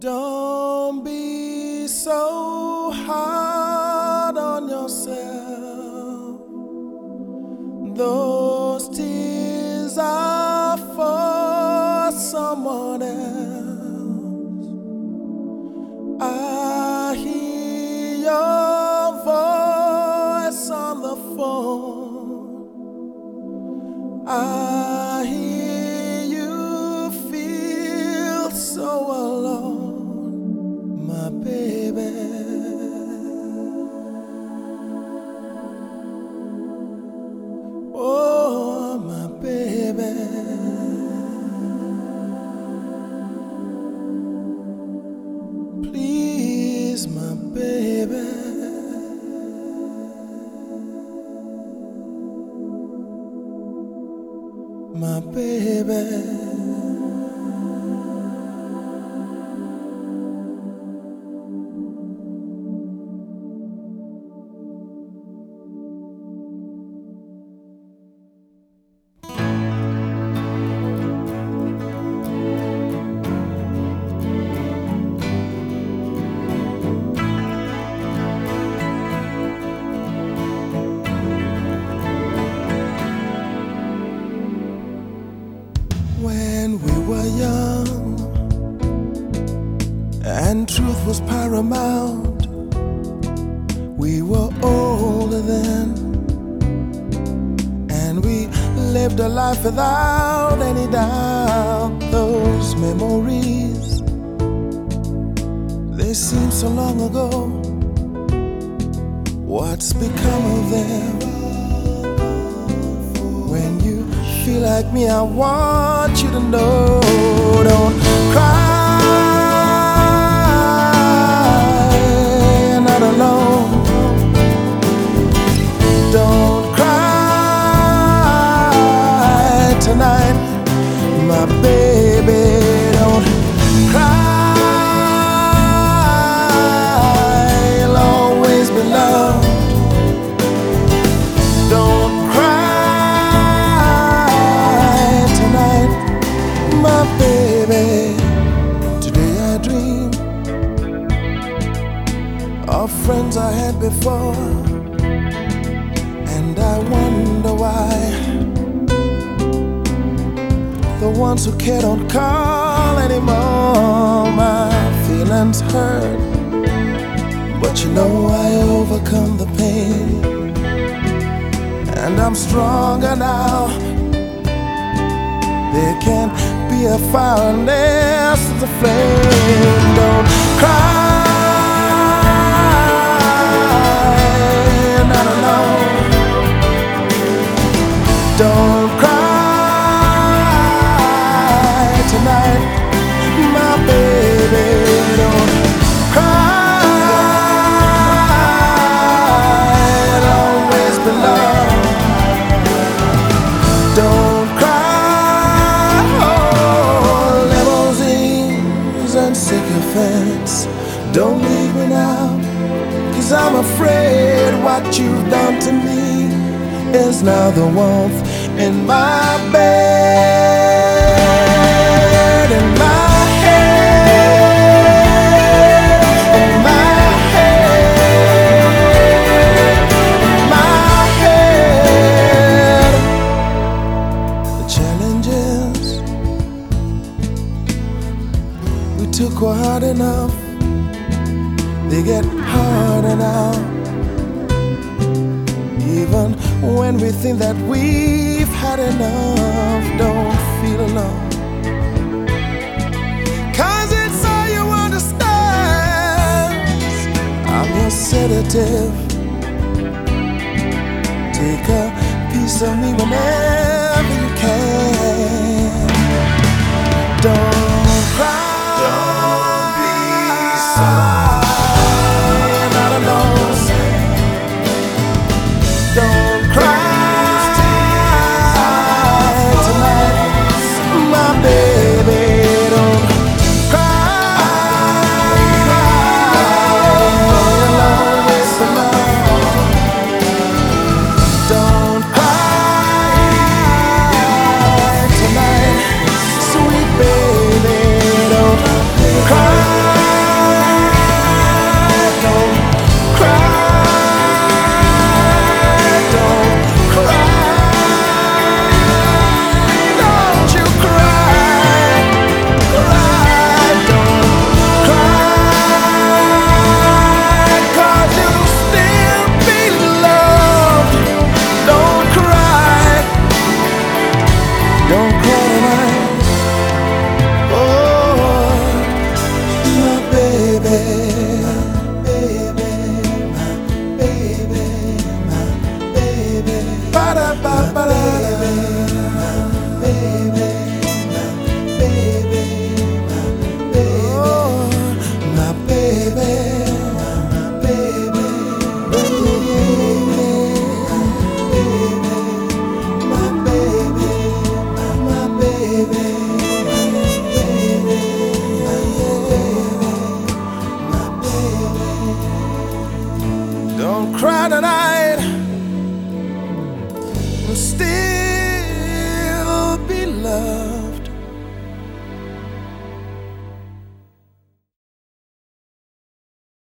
Don't be so hard on yourself. Those tears are for someone else. I hear your voice on the phone. I hear you feel so alone, my baby. Oh, my baby. Please, my baby. My baby. When we were young and truth was paramount, we were older then, and we lived a life without any doubt. Those memories, they seem so long ago. What's become of them? When you feel like me, I want you to know, don't cry, you're not alone. Don't cry tonight, my baby. Don't cry, you'll always be loved. Don't my baby. Today I dream of friends I had before, and I wonder why the ones who care don't call anymore. My feelings hurt, but you know I overcome the pain, and I'm stronger now. There can't be a fire unless there's a flame. Don't cry, you're not alone. Don't cry tonight, my baby. Don't cry, you'll always be loved. Don't and sycophants, don't leave me now, 'cause I'm afraid what you've done to me is now the warmth in my bed, in my head, in my head, in my head. The challenges we took were hard enough, they get harder now. Even when we think that we've had enough, don't feel alone, 'cause it's all you understand. I'm your sedative, take a piece of me whenever you can. Don't cry, you're not alone. Don't cry tonight, my baby. Don't cry, you'll always be loved. Don't cry tonight, sweet baby. Don't cry. out tonight and still be loved.